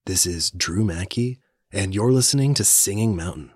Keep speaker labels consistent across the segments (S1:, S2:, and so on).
S1: This is Drew Mackey, and you're listening to Singing Mountain.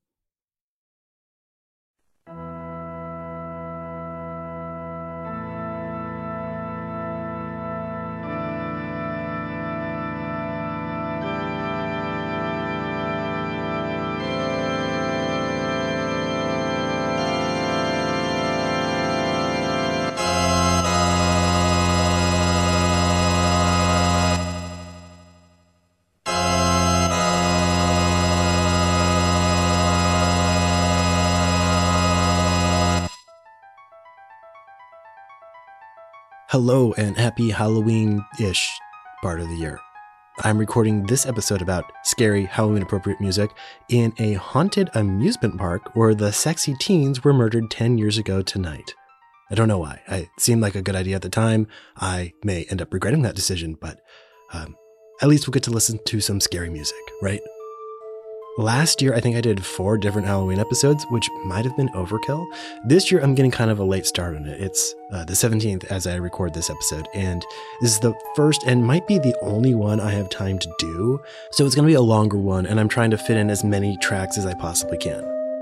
S1: Hello and happy Halloween-ish part of the year. I'm recording this episode about scary Halloween-appropriate music in a haunted amusement park where the sexy teens were murdered 10 years ago tonight. I don't know why. It seemed like a good idea at the time. I may end up regretting that decision, but at least we'll get to listen to some scary music, right? Last year, I think I did 4 different Halloween episodes, which might have been overkill. This year, I'm getting kind of a late start on it. It's the 17th as I record this episode, and this is the first and might be the only one I have time to do. So it's going to be a longer one, and I'm trying to fit in as many tracks as I possibly can.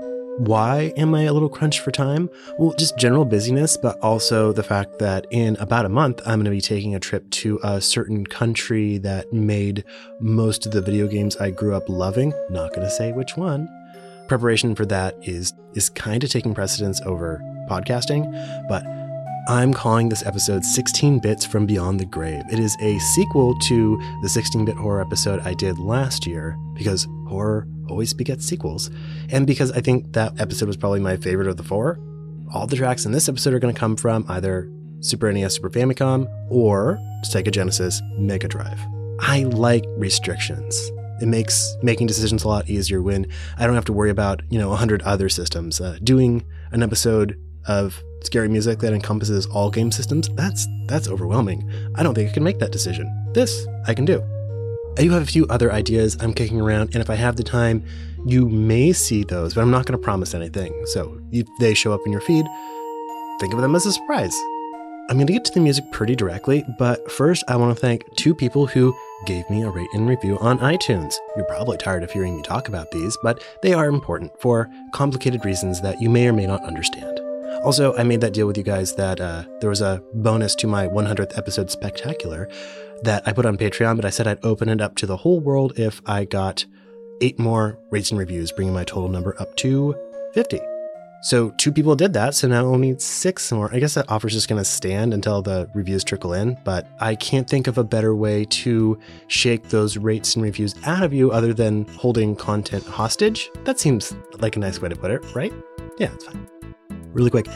S1: Why am I a little crunched for time? Well, just general busyness, but also the fact that in about a month, I'm going to be taking a trip to a certain country that made most of the video games I grew up loving. Not going to say which one. Preparation for that is kind of taking precedence over podcasting, but I'm calling this episode 16 Bits from Beyond the Grave. It is a sequel to the 16-bit horror episode I did last year, because horror always begets sequels, and because I think that episode was probably my favorite of the 4. All the tracks in this episode are going to come from either Super NES, Super Famicom, or Sega Genesis, Mega Drive. I like restrictions. It makes making decisions a lot easier when I don't have to worry about, 100 other systems. Doing an episode of scary music that encompasses all game systems, that's overwhelming. I don't think I can make that decision. This, I can do. I do have a few other ideas I'm kicking around, and if I have the time, you may see those, but I'm not going to promise anything. So if they show up in your feed, think of them as a surprise. I'm going to get to the music pretty directly, but first I want to thank 2 people who gave me a rate and review on iTunes. You're probably tired of hearing me talk about these, but they are important for complicated reasons that you may or may not understand. Also, I made that deal with you guys that there was a bonus to my 100th episode spectacular that I put on Patreon, but I said I'd open it up to the whole world if I got 8 more rates and reviews, bringing my total number up to 50. So 2 people did that, so now only 6 more. I guess that offer's just going to stand until the reviews trickle in, but I can't think of a better way to shake those rates and reviews out of you other than holding content hostage. That seems like a nice way to put it, right? Yeah, it's fine. Really quick,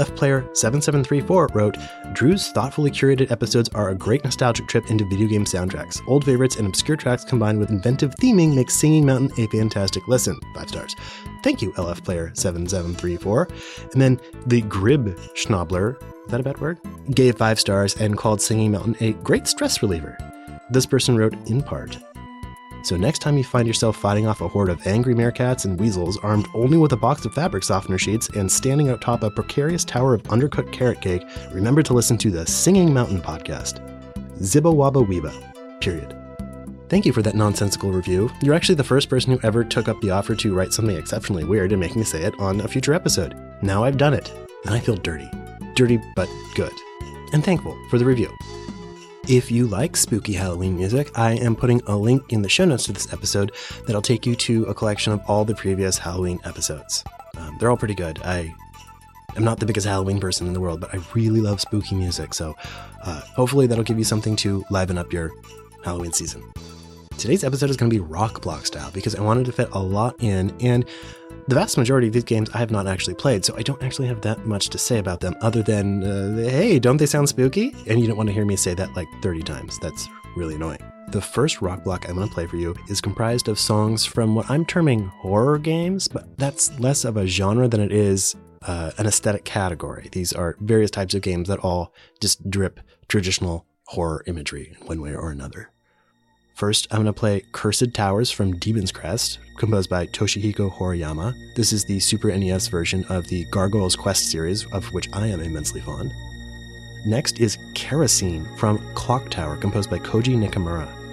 S1: LFPlayer7734 wrote, Drew's thoughtfully curated episodes are a great nostalgic trip into video game soundtracks. Old favorites and obscure tracks combined with inventive theming makes Singing Mountain a fantastic listen. 5 stars. Thank you, LFPlayer7734. And then the Grib Schnobler, is that a bad word? Gave 5 stars and called Singing Mountain a great stress reliever. This person wrote, in part, so next time you find yourself fighting off a horde of angry meerkats and weasels armed only with a box of fabric softener sheets and standing atop a precarious tower of undercooked carrot cake, remember to listen to the Singing Mountain podcast. Zibba Wabba Weeba. Period. Thank you for that nonsensical review. You're actually the first person who ever took up the offer to write something exceptionally weird and make me say it on a future episode. Now I've done it, and I feel dirty. Dirty, but good. And thankful for the review. If you like spooky Halloween music, I am putting a link in the show notes to this episode that'll take you to a collection of all the previous Halloween episodes. They're all pretty good. I am not the biggest Halloween person in the world, but I really love spooky music, so hopefully that'll give you something to liven up your Halloween season. Today's episode is going to be rock block style because I wanted to fit a lot in, and the vast majority of these games I have not actually played, so I don't actually have that much to say about them other than, hey, don't they sound spooky? And you don't want to hear me say that like 30 times. That's really annoying. The first rock block I'm going to play for you is comprised of songs from what I'm terming horror games, but that's less of a genre than it is an aesthetic category. These are various types of games that all just drip traditional horror imagery in one way or another. First, I'm going to play Cursed Towers from Demon's Crest, composed by Toshihiko Horiyama. This is the Super NES version of the Gargoyle's Quest series, of which I am immensely fond. Next is Kerosene from Clock Tower, composed by Koji Nakamura.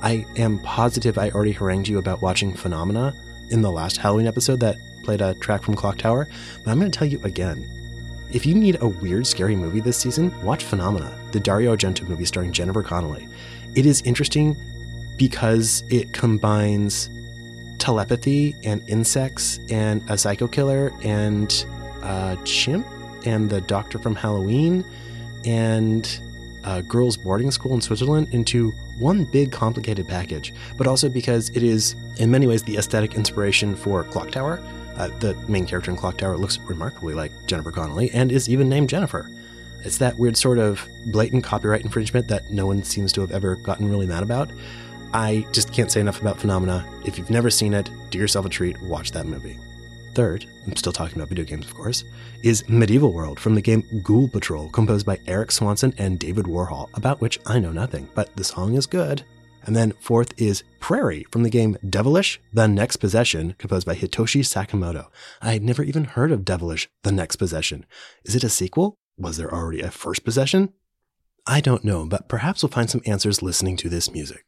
S1: I am positive I already harangued you about watching Phenomena in the last Halloween episode that played a track from Clock Tower, but I'm going to tell you again. If you need a weird, scary movie this season, watch Phenomena, the Dario Argento movie starring Jennifer Connelly. It is interesting because it combines telepathy and insects and a psycho killer and a chimp and the doctor from Halloween and a girls' boarding school in Switzerland into one big complicated package, but also because it is in many ways the aesthetic inspiration for Clock Tower. The main character in Clock Tower looks remarkably like Jennifer Connelly and is even named Jennifer. It's that weird sort of blatant copyright infringement that no one seems to have ever gotten really mad about. I just can't say enough about Phenomena. If you've never seen it, do yourself a treat, watch that movie. Third, I'm still talking about video games, of course, is Medieval World from the game Ghoul Patrol, composed by Eric Swanson and David Warhol, about which I know nothing, but the song is good. And then fourth is Prairie from the game Devilish: The Next Possession, composed by Hitoshi Sakamoto. I had never even heard of Devilish: The Next Possession. Is it a sequel? Was there already a first possession? I don't know, but perhaps we'll find some answers listening to this music.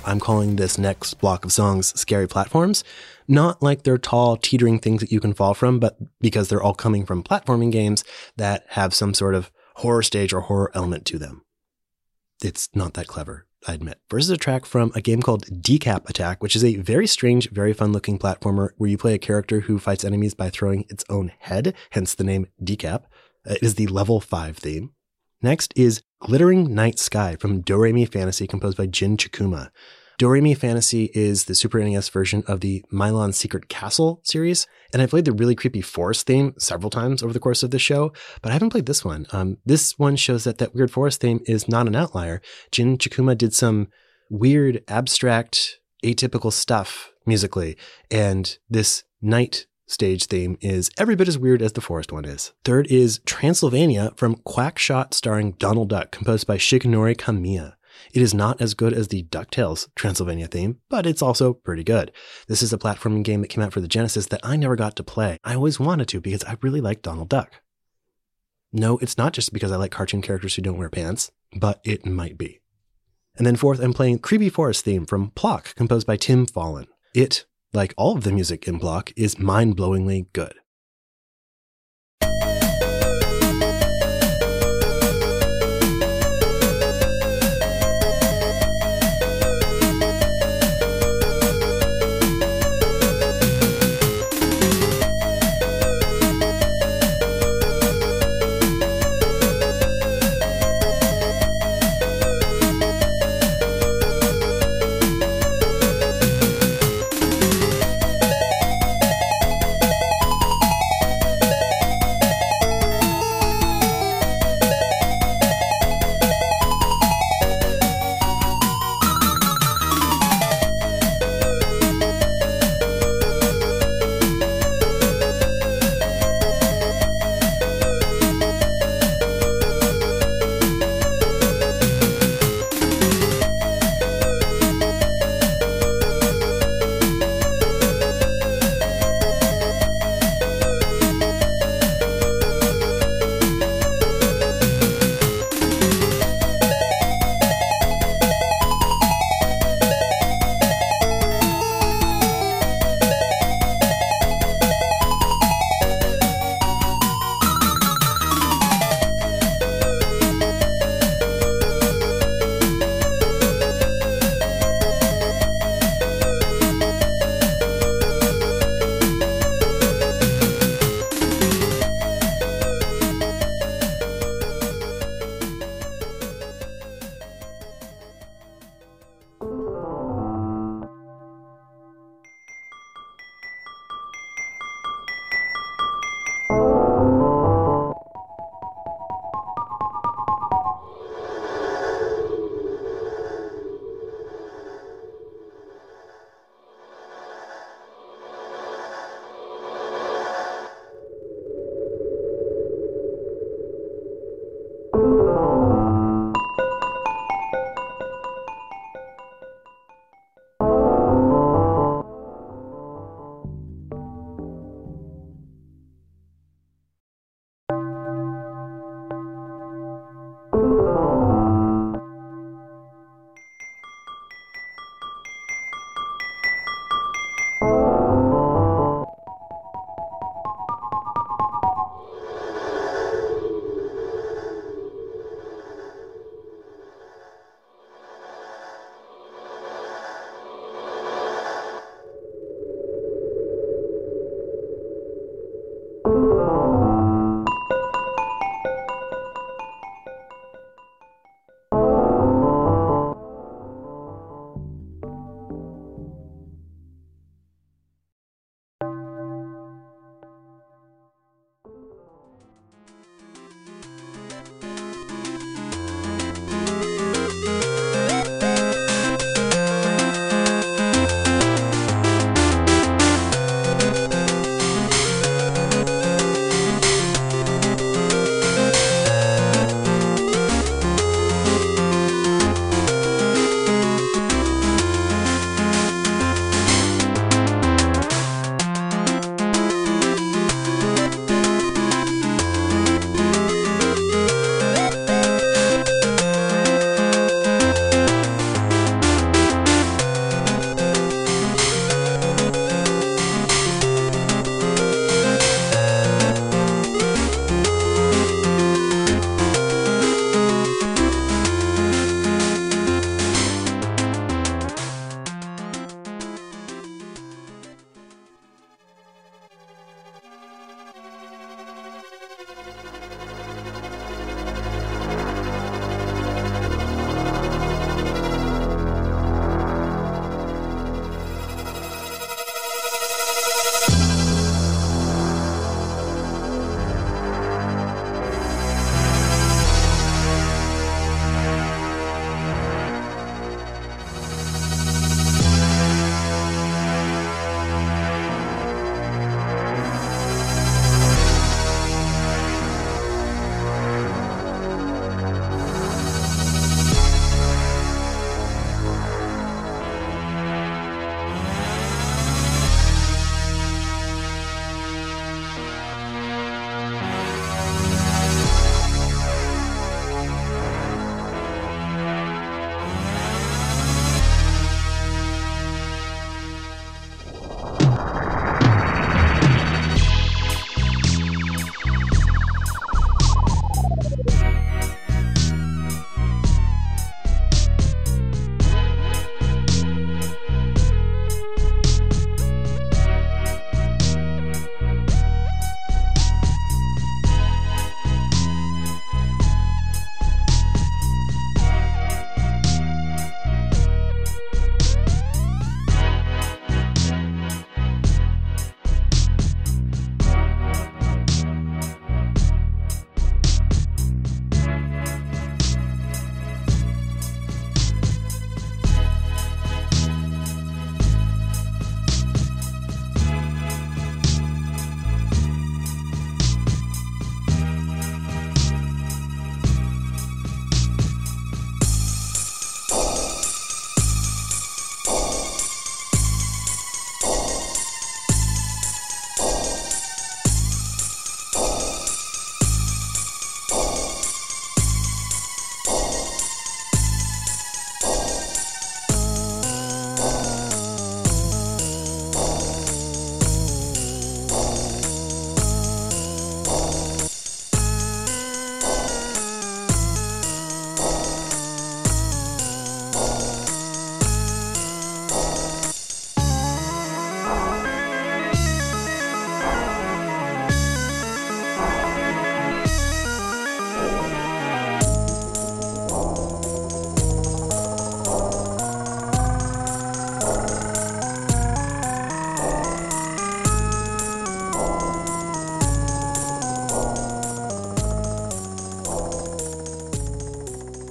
S1: I'm calling this next block of songs Scary Platforms, not like they're tall, teetering things that you can fall from, but because they're all coming from platforming games that have some sort of horror stage or horror element to them. It's not that clever, I admit. First is a track from a game called Decap Attack, which is a very strange, very fun-looking platformer where you play a character who fights enemies by throwing its own head, hence the name Decap. It is the level 5 theme. Next is Glittering Night Sky from Doremi Fantasy, composed by Jin Chikuma. Doremi Fantasy is the Super NES version of the Milon Secret Castle series, and I played the really creepy forest theme several times over the course of the show, but I haven't played this one. This one shows that weird forest theme is not an outlier. Jin Chikuma did some weird, abstract, atypical stuff musically, and this night stage theme is every bit as weird as the forest one is. Third is Transylvania from Quackshot starring Donald Duck, composed by Shigenori Kamiya. It is not as good as the DuckTales Transylvania theme, but it's also pretty good. This is a platforming game that came out for the Genesis that I never got to play. I always wanted to because I really like Donald Duck. No, it's not just because I like cartoon characters who don't wear pants, but it might be. And then fourth, I'm playing Creepy Forest theme from Plock, composed by Tim Fallon. It, like all of the music in Plock, is mind-blowingly good.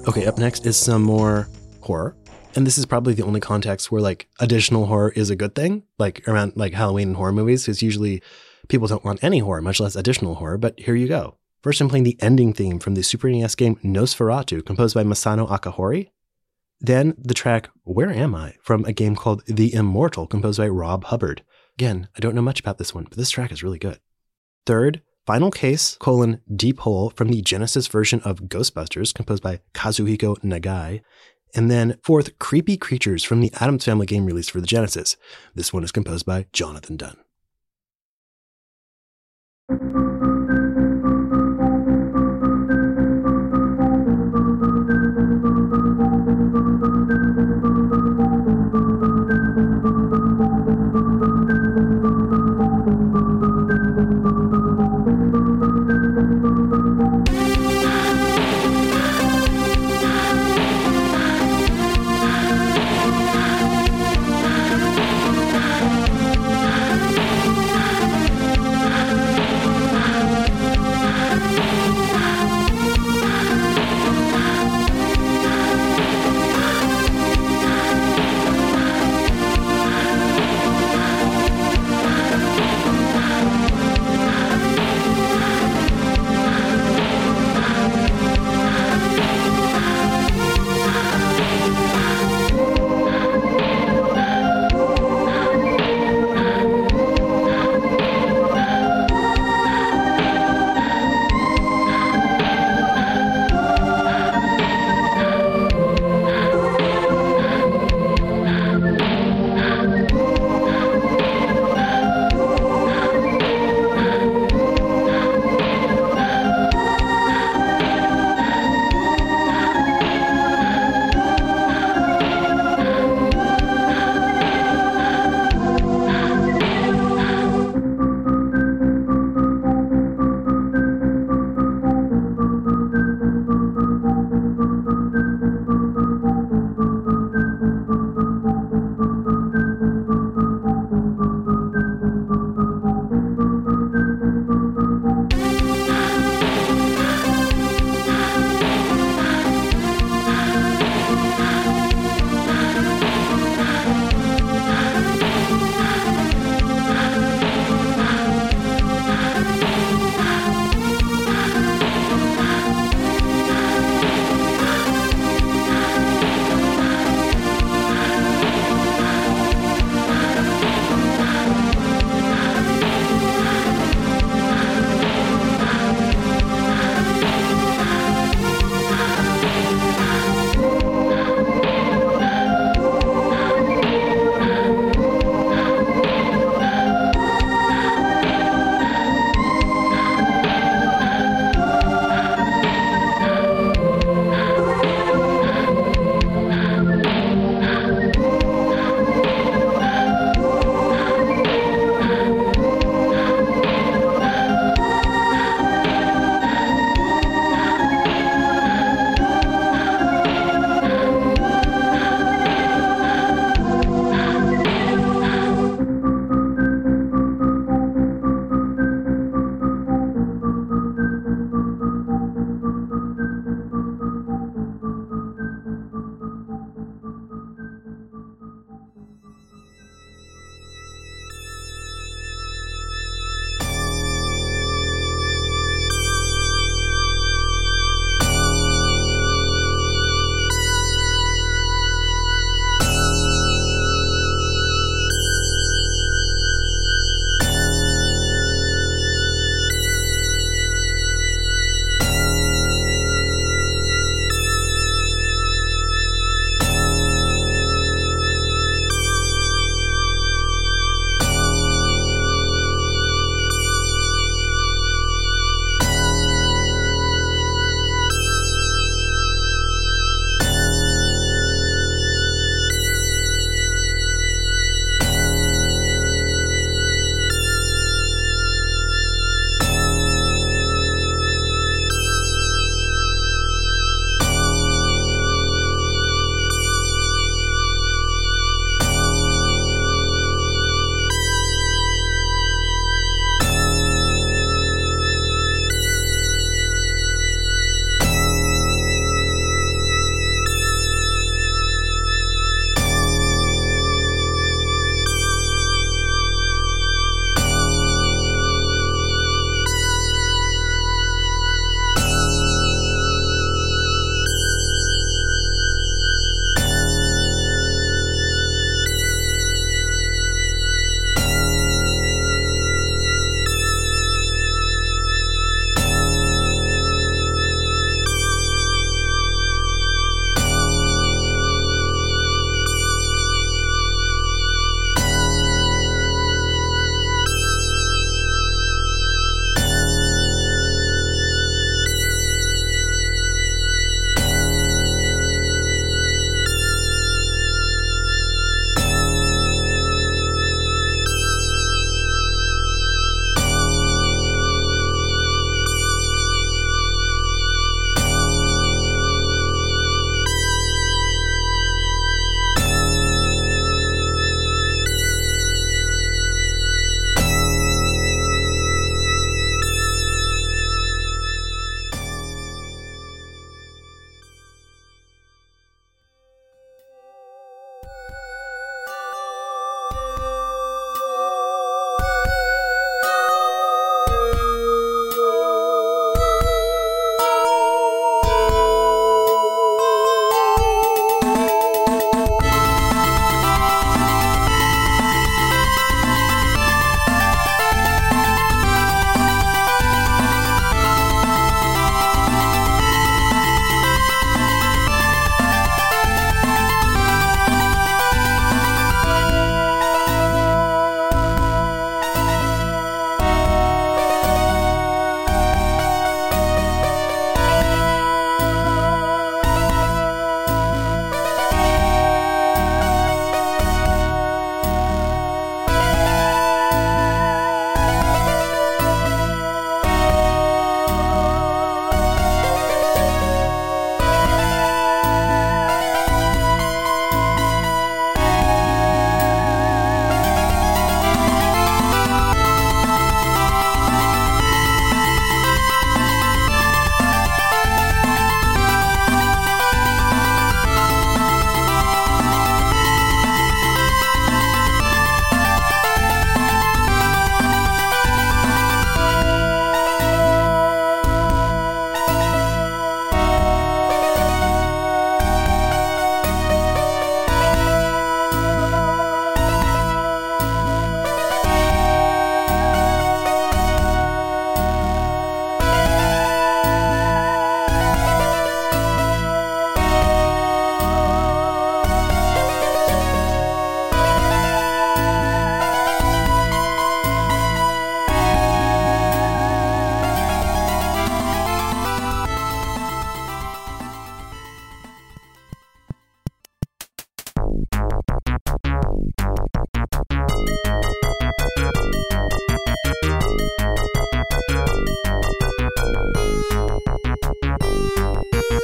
S1: Okay, up next is some more horror. And this is probably the only context where like additional horror is a good thing, like around like Halloween and horror movies, because usually people don't want any horror, much less additional horror, but here you go. First, I'm playing the ending theme from the Super NES game Nosferatu, composed by Masano Akahori. Then the track Where Am I? From a game called The Immortal, composed by Rob Hubbard. Again, I don't know much about this one, but this track is really good. Third, Final Case, Deep Hole from the Genesis version of Ghostbusters, composed by Kazuhiko Nagai. And then fourth, Creepy Creatures from the Addams Family game released for the Genesis. This one is composed by Jonathan Dunn.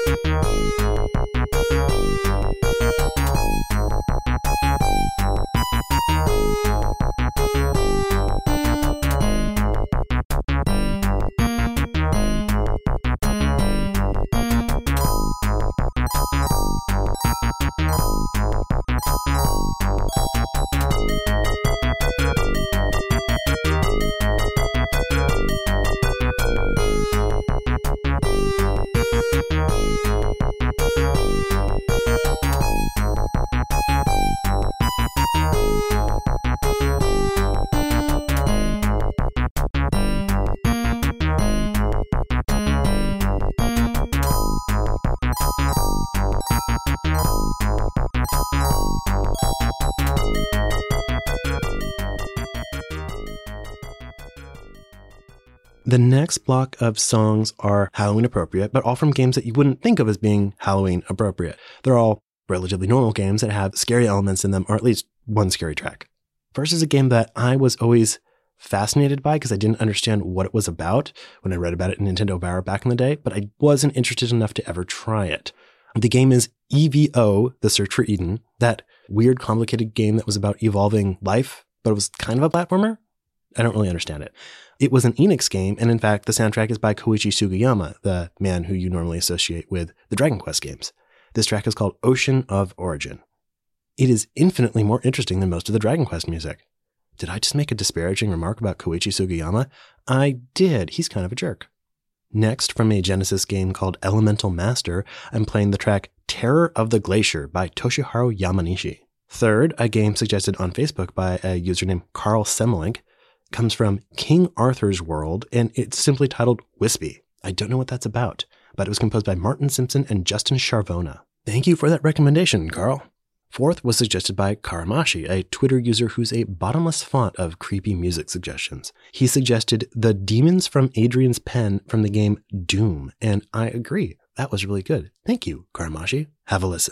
S1: The next block of songs are Halloween appropriate, but all from games that you wouldn't think of as being Halloween appropriate. They're all relatively normal games that have scary elements in them, or at least one scary track. First is a game that I was always fascinated by because I didn't understand what it was about when I read about it in Nintendo Power back in the day, but I wasn't interested enough to ever try it. The game is EVO, The Search for Eden, that weird, complicated game that was about evolving life, but it was kind of a platformer. I don't really understand it. It was an Enix game, and in fact, the soundtrack is by Koichi Sugiyama, the man who you normally associate with the Dragon Quest games. This track is called Ocean of Origin. It is infinitely more interesting than most of the Dragon Quest music. Did I just make a disparaging remark about Koichi Sugiyama? I did. He's kind of a jerk. Next, from a Genesis game called Elemental Master, I'm playing the track Terror of the Glacier by Toshiharu Yamanishi. Third, a game suggested on Facebook by a user named Carl Semmelink, comes from King Arthur's World, and it's simply titled Wispy. I don't know what that's about, but it was composed by Martin Simpson and Justin Charvona. Thank you for that recommendation, Carl. Fourth was suggested by Karamashi, a Twitter user who's a bottomless font of creepy music suggestions. He suggested The Demons from Adrian's Pen from the game Doom, and I agree. That was really good. Thank you, Karamashi. Have a listen.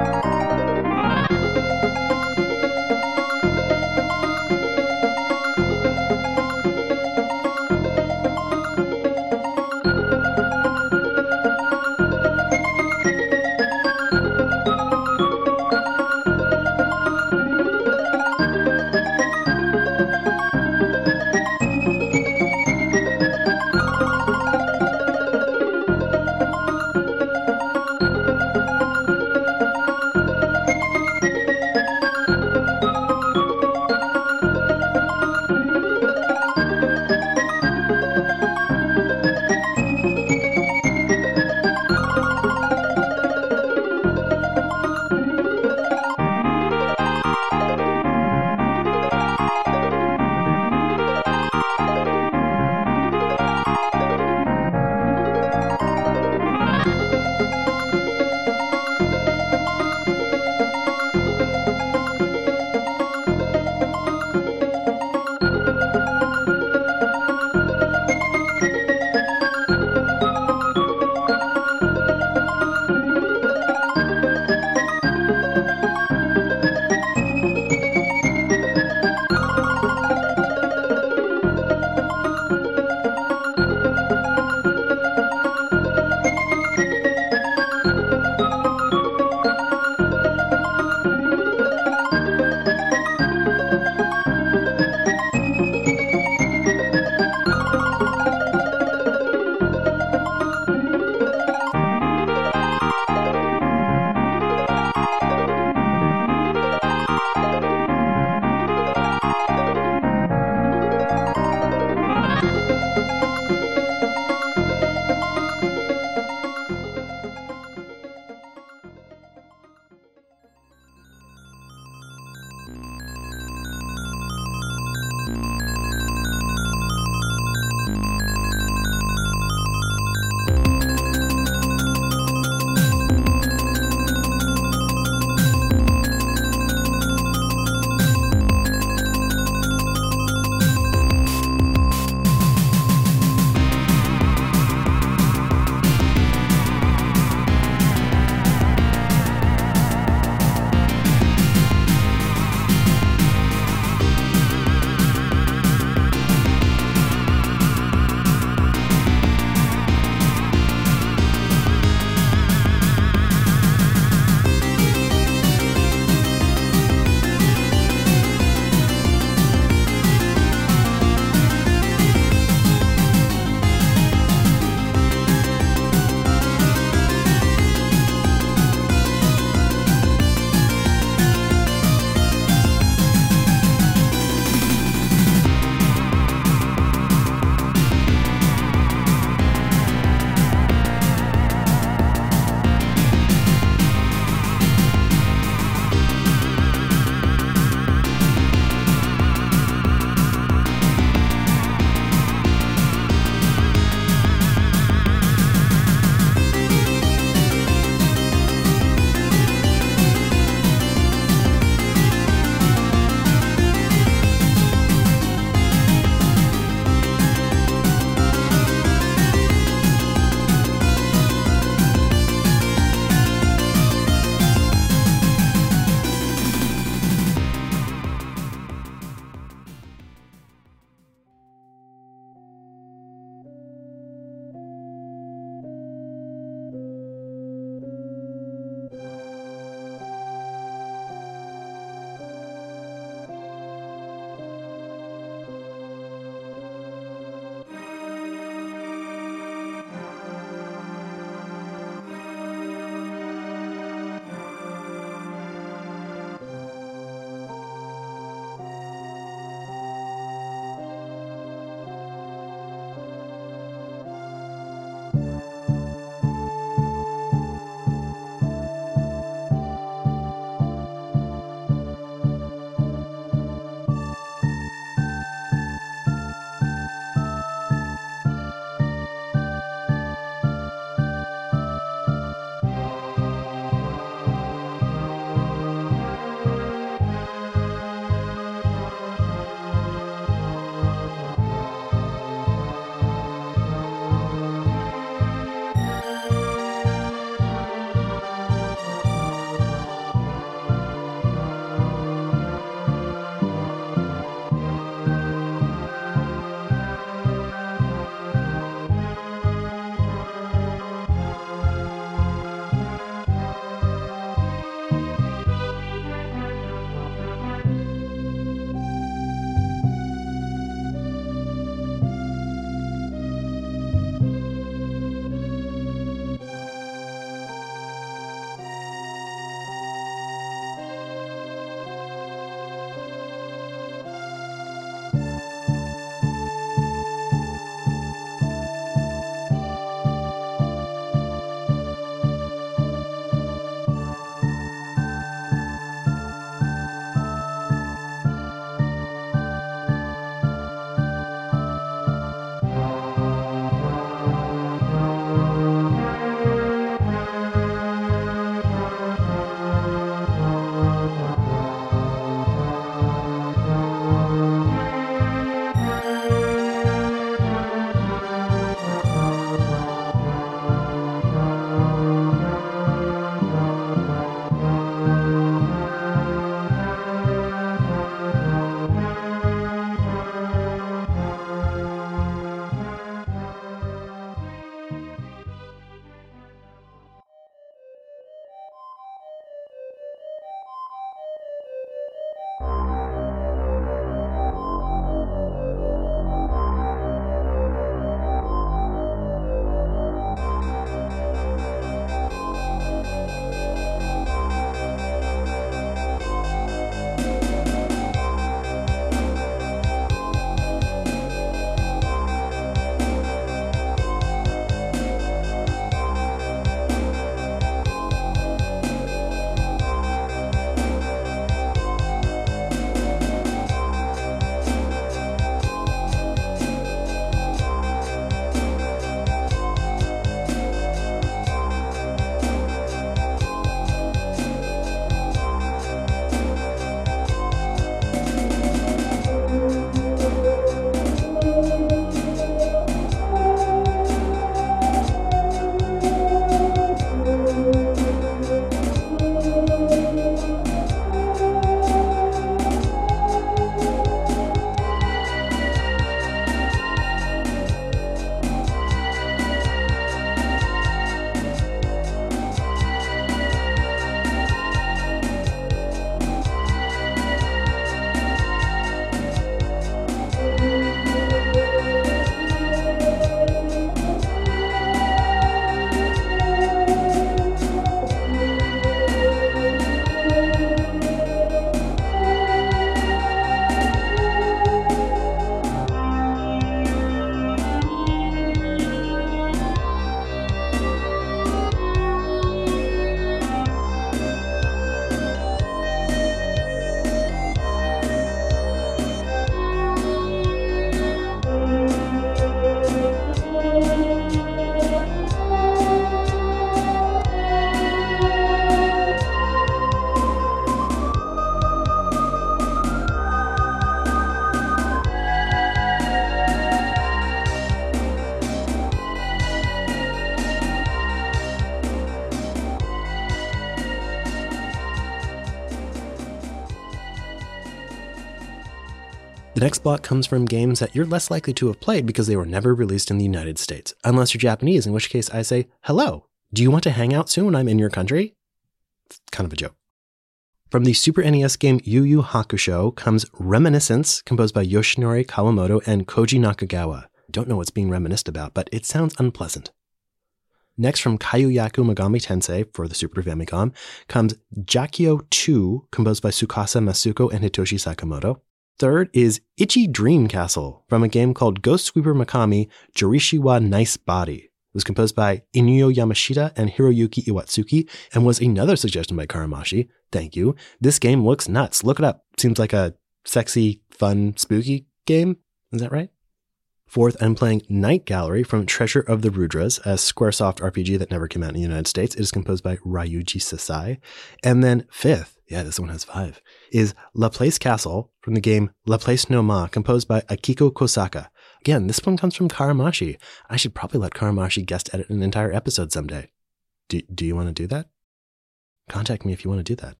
S1: The next block comes from games that you're less likely to have played because they were never released in the United States, unless you're Japanese, in which case I say, hello, do you want to hang out soon when I'm in your country? It's kind of a joke. From the Super NES game Yu Yu Hakusho comes Reminiscence, composed by Yoshinori Kawamoto and Koji Nakagawa. Don't know what's being reminisced about, but it sounds unpleasant. Next, from Kayuyaku Megami Tensei for the Super Famicom, comes Jakio 2, composed by Tsukasa Masuko and Hitoshi Sakamoto. Third is Ichi Dream Castle from a game called Ghost Sweeper Mikami Jorishiwa Nice Body. It was composed by Inuyo Yamashita and Hiroyuki Iwatsuki and was another suggestion by Karamashi. Thank you. This game looks nuts. Look it up. Seems like a sexy, fun, spooky game. Is that right? Fourth, I'm playing Night Gallery from Treasure of the Rudras, a Squaresoft RPG that never came out in the United States. It is composed by Ryuji Sasai. And then fifth, yeah, this one has 5, is La Place Castle from the game La Place No Ma, composed by Akiko Kosaka. Again, this one comes from Karamashi. I should probably let Karamashi guest edit an entire episode someday. Do you want to do that? Contact me if you want to do that.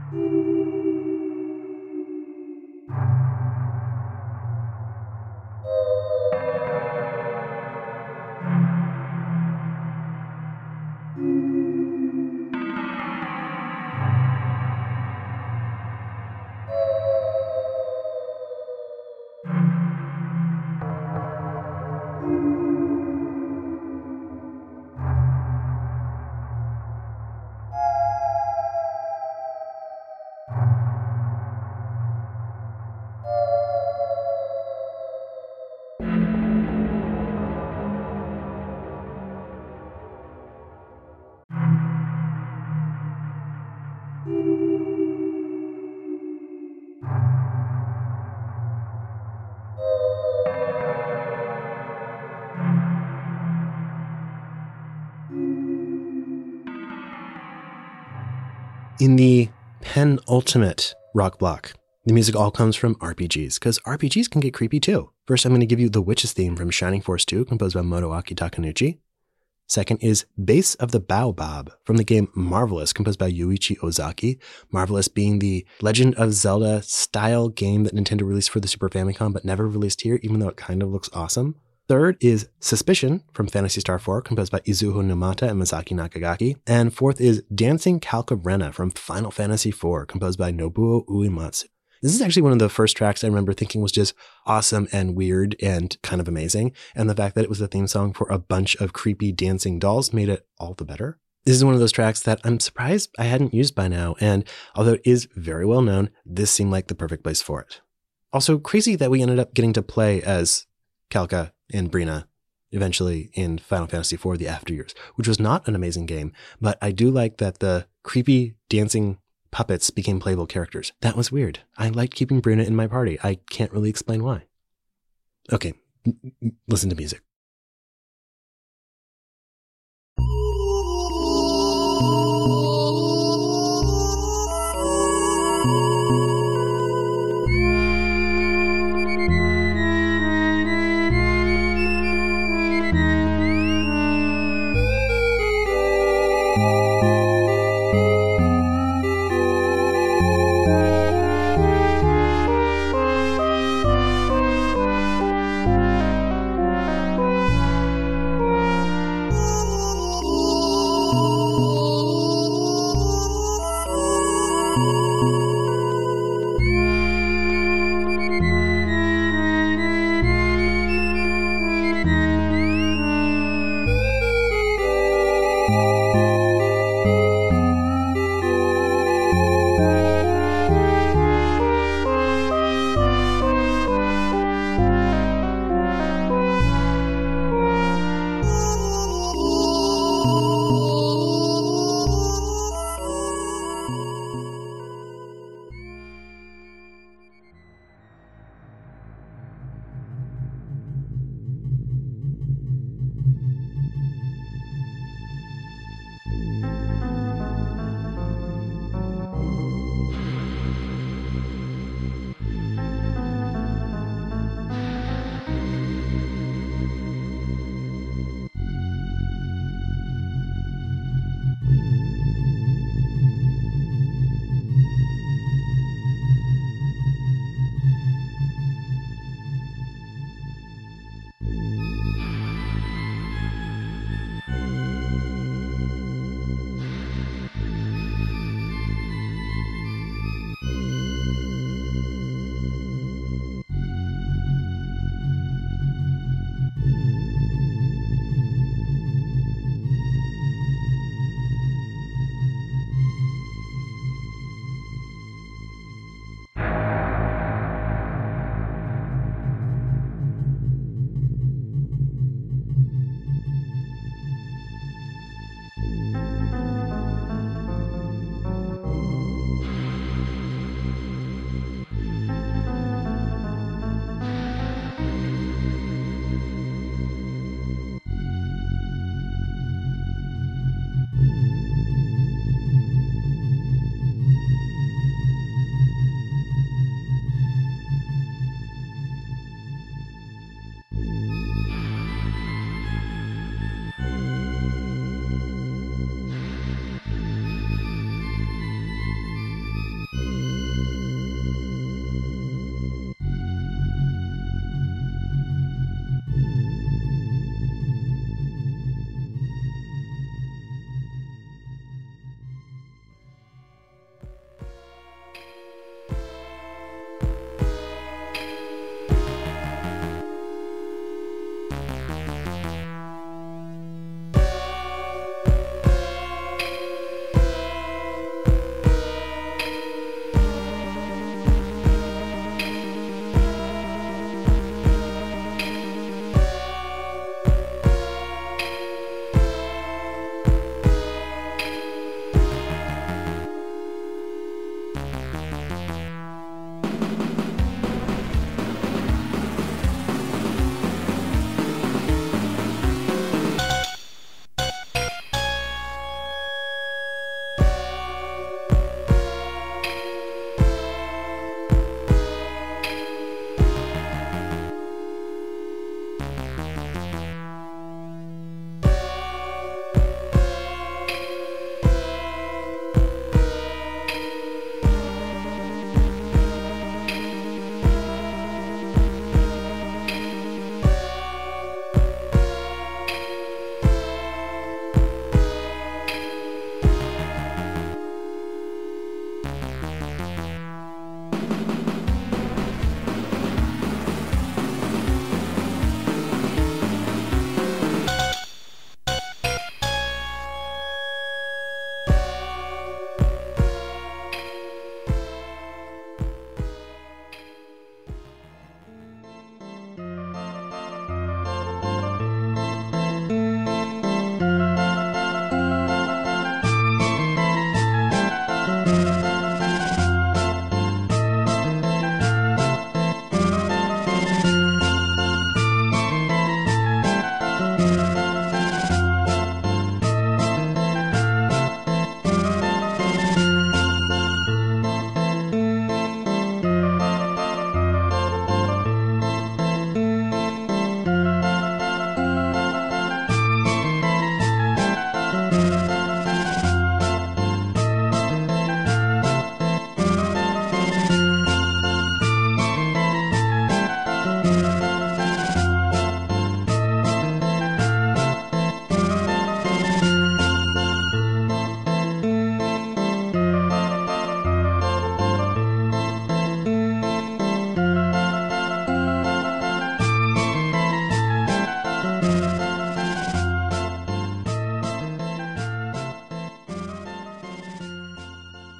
S1: In the penultimate rock block, the music all comes from RPGs, because RPGs can get creepy too. First, I'm going to give you the Witch's theme from Shining Force 2, composed by Motoaki Takenouchi. Second is Base of the Baobab from the game Marvelous, composed by Yuichi Ozaki. Marvelous being the Legend of Zelda style game that Nintendo released for the Super Famicom, but never released here, even though it kind of looks awesome. Third is Suspicion from Phantasy Star 4, composed by Izuho Numata and Masaki Nakagaki. And fourth is Dancing Calcarena from Final Fantasy IV, composed by Nobuo Uematsu. This is actually one of the first tracks I remember thinking was just awesome and weird and kind of amazing. And the fact that it was the theme song for a bunch of creepy dancing dolls made it all the better. This is one of those tracks that I'm surprised I hadn't used by now. And although it is very well known, this seemed like the perfect place for it. Also crazy that we ended up getting to play as Calca and Brina eventually in Final Fantasy IV, the After Years, which was not an amazing game, but I do like that the creepy dancing puppets became playable characters. That was weird. I liked keeping Brina in my party. I can't really explain why. Okay, listen to music.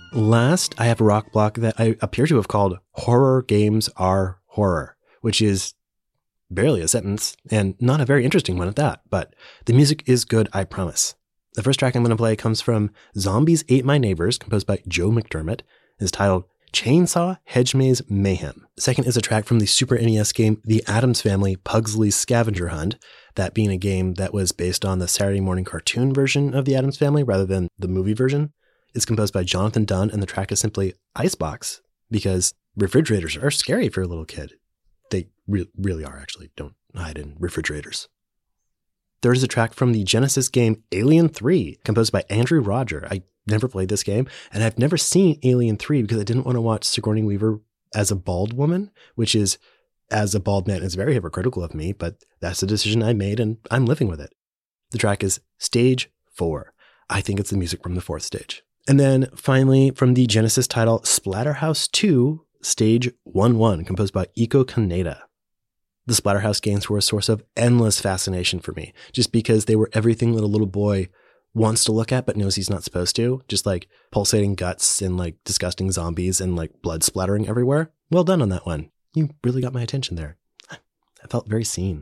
S1: Last, I have a rock block that I appear to have called Horror Games Are Horror, which is barely a sentence and not a very interesting one at that, but the music is good, I promise. The first track I'm going to play comes from Zombies Ate My Neighbors, composed by Joe McDermott. It's titled Chainsaw Hedgemaze Mayhem. The second is a track from the Super NES game The Addams Family Pugsley's Scavenger Hunt, that being a game that was based on the Saturday morning cartoon version of The Addams Family rather than the movie version. It's composed by Jonathan Dunn, and the track is simply Icebox, because refrigerators are scary for a little kid. They really are, actually. Don't hide in refrigerators. Third is a track from the Genesis game Alien 3, composed by Andrew Roger. I never played this game, and I've never seen Alien 3 because I didn't want to watch Sigourney Weaver as a bald woman, which is, as a bald man, is very hypocritical of me, but that's the decision I made, and I'm living with it. The track is Stage 4. I think it's the music from the fourth stage. And then finally, from the Genesis title Splatterhouse 2, Stage 1-1, composed by Iko Kaneda. The Splatterhouse games were a source of endless fascination for me, just because they were everything that a little boy wants to look at but knows he's not supposed to, just like pulsating guts and like disgusting zombies and like blood splattering everywhere. Well done on that one. You really got my attention there. I felt very seen.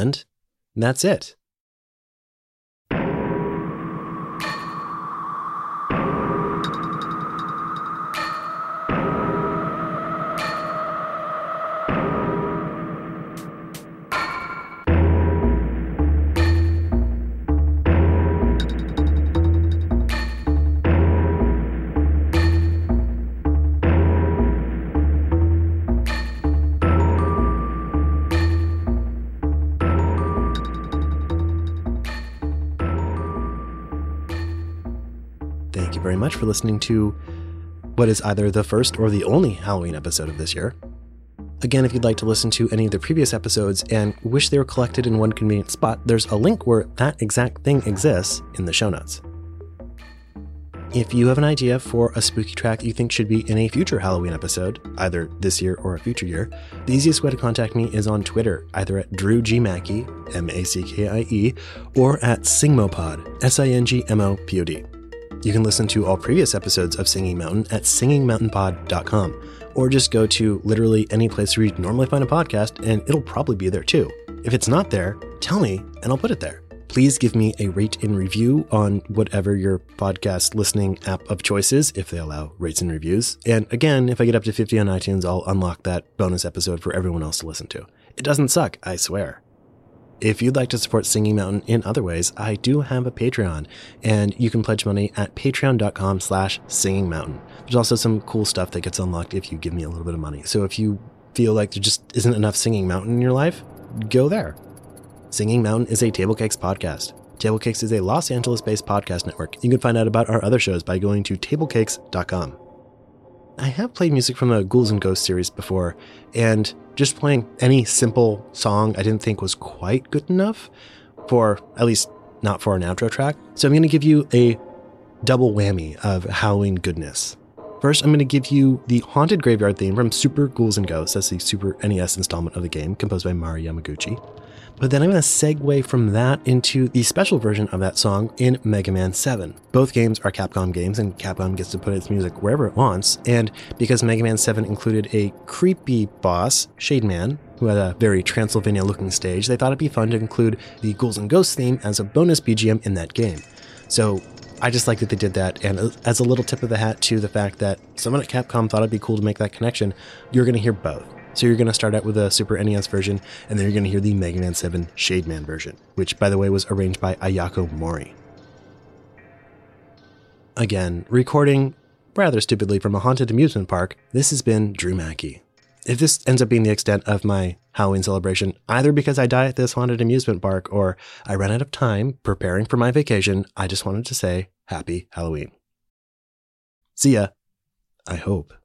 S1: And that's it. Thank you very much for listening to what is either the first or the only Halloween episode of this year. Again, if you'd like to listen to any of the previous episodes and wish they were collected in one convenient spot, there's a link where that exact thing exists in the show notes. If you have an idea for a spooky track you think should be in a future Halloween episode, either this year or a future year, the easiest way to contact me is on Twitter, either at Drew G. Mackie, M-A-C-K-I-E, or at Singmopod, S-I-N-G-M-O-P-O-D. You can listen to all previous episodes of Singing Mountain at singingmountainpod.com, or just go to literally any place where you normally find a podcast, and it'll probably be there too. If it's not there, tell me, and I'll put it there. Please give me a rate and review on whatever your podcast listening app of choice is, if they allow rates and reviews. And again, if I get up to 50 on iTunes, I'll unlock that bonus episode for everyone else to listen to. It doesn't suck, I swear. If you'd like to support Singing Mountain in other ways, I do have a Patreon, and you can pledge money at patreon.com/singingmountain. There's also some cool stuff that gets unlocked if you give me a little bit of money. So if you feel like there just isn't enough Singing Mountain in your life, go there. Singing Mountain is a Table Cakes podcast. Table Cakes is a Los Angeles-based podcast network. You can find out about our other shows by going to tablecakes.com. I have played music from the Ghouls and Ghosts series before, and just playing any simple song I didn't think was quite good enough for, at least not for an outro track. So I'm going to give you a double whammy of Halloween goodness. First, I'm going to give you the Haunted Graveyard theme from Super Ghouls and Ghosts. That's the Super NES installment of the game, composed by Mari Yamaguchi. But then I'm going to segue from that into the special version of that song in Mega Man 7. Both games are Capcom games, and Capcom gets to put its music wherever it wants. And because Mega Man 7 included a creepy boss, Shade Man, who had a very Transylvania-looking stage, they thought it'd be fun to include the Ghouls and Ghosts theme as a bonus BGM in that game. So I just like that they did that, and as a little tip of the hat to the fact that someone at Capcom thought it'd be cool to make that connection, you're going to hear both. So you're going to start out with a Super NES version, and then you're going to hear the Mega Man 7 Shade Man version, which, by the way, was arranged by Ayako Mori. Again, recording rather stupidly from a haunted amusement park, this has been Drew Mackie. If this ends up being the extent of my Halloween celebration, either because I die at this haunted amusement park or I ran out of time preparing for my vacation, I just wanted to say Happy Halloween. See ya. I hope.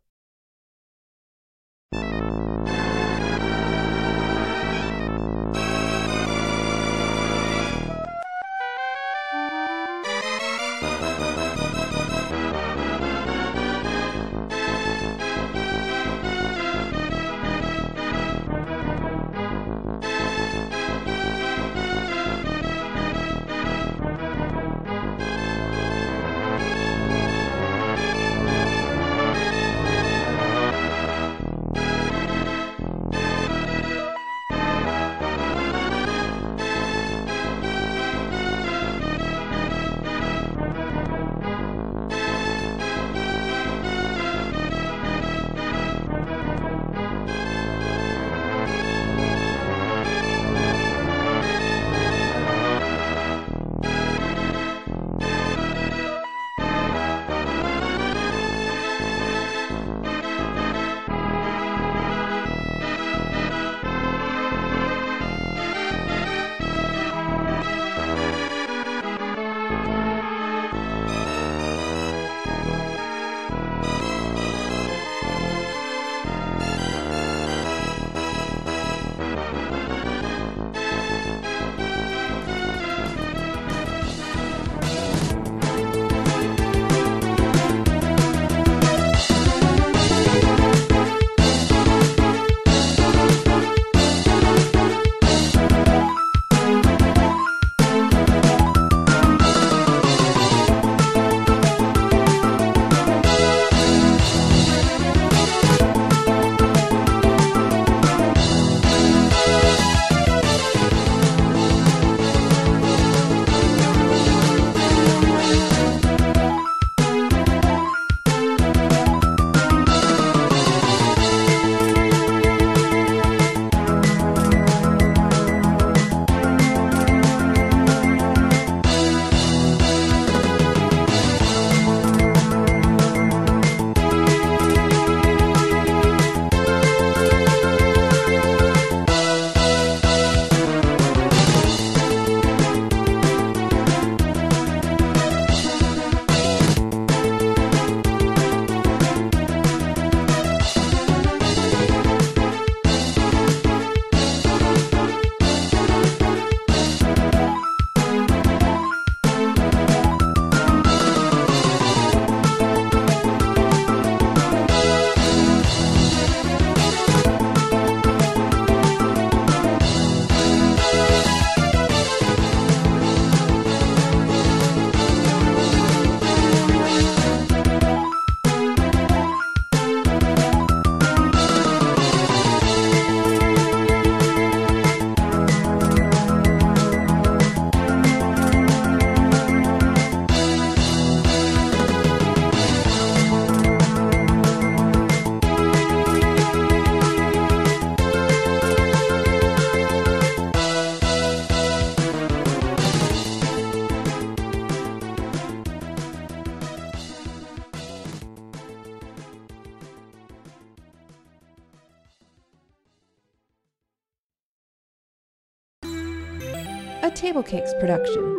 S2: a Table Cakes production.